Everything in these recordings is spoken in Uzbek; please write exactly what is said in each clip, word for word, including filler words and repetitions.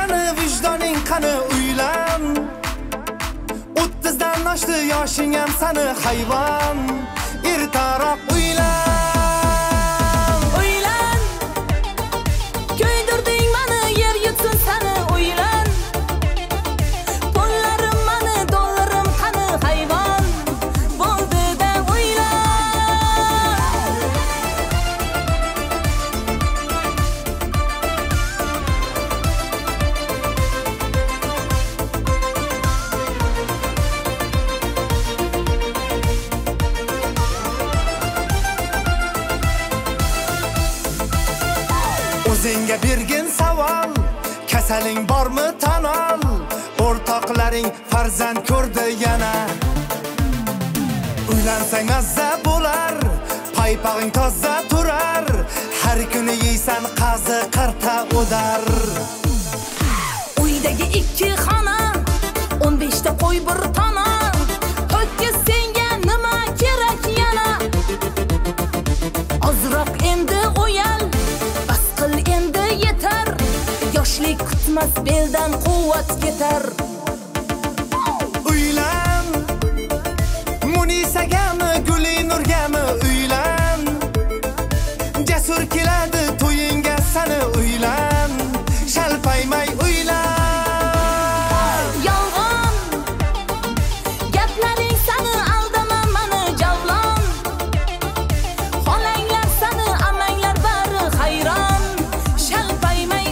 qani, vijdoning qani, uylan. o'ttizdan oshdi yoshing ham sani hayvon. Ertaroq uylan. Uylan. Ko'ydirding mani, yer yutsin sani uylan. Pullarim mani, dollarim qani hayvon. Bo'ldi-da uylan. O'zingga bergin savol, kasaling bormi tan ol. O'rtoqlaring farzand ko'rdi yana. Uylansang mazza bo'lar, paypog'ing toza turar. Har kuni yeysan qazi qarta o'dar. Uydagi ikki xona, o'n besh ta qo'y bir tona. Ho'kiz senga nima kerak yana? Ozroq endi o'yal, bas qil endi yetar. Yoshlik kutmas beldan quvvat ketar. Uylan. Munisagami, Guli Nurgami uylan. Jasur keladi to'yinga sani uylan. Shalpaymay uylan. Yolg'on gaplaring sani aldama mani javlon. Xolanglar sani amanglar bari hayron. Shalpaymay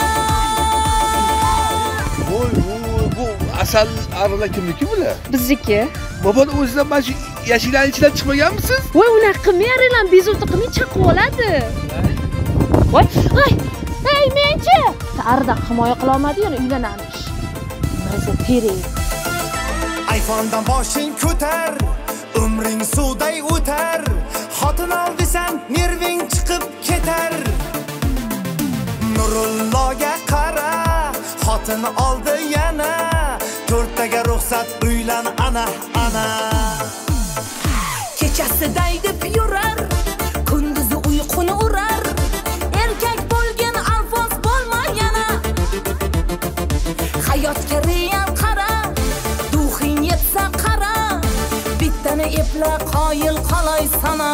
uylan. Voy, voy, bu asal arılar kimniki bular? Bizniki. Bobon o'zidan mana shu yashillarning ichidan chiqmaganmisiz? Voy, unaqa qilmayringlar, bezovta qilmay chaqib oladi. Voy, ay, ay menchi. Ta'rida himoya qila olmadi, yana uylanamish. Maza teri. iPhone'dan boshing ko'tar, umring suvday o'tar. Xotin ol desam, nerving chiqib ketar. Nurulloga qara, xotin oldi yana. To'rttaga ruxsat uylan ana ana. Kechasi daydib yurar, kunduzi uyquni urar. Erkak bo'lgan alfos bo'lma yana. Hayotga real qara, duxing yetsa qara. Bittani epla qoyil qolay sana.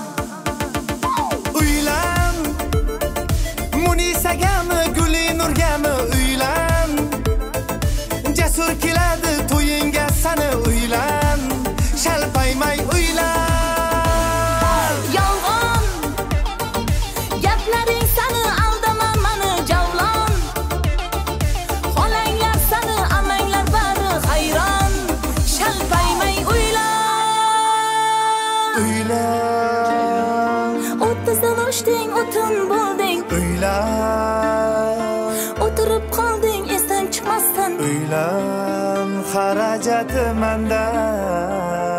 Uylan. Munisagami, Guli Nurgami uylan. Jasur keladi to'yinga sani uylan. Shalpaymay uylan. Yolg'on gaplaring sani aldama mani javlon. Xolanglar sani amanglar bari hayron. Shalpaymay uylan. Uylan. o'ttizdan oshding, o'tin bo'lding. Uylan. O'tirib qolding esdan chiqmasdan. Uylan. Xarajati manda.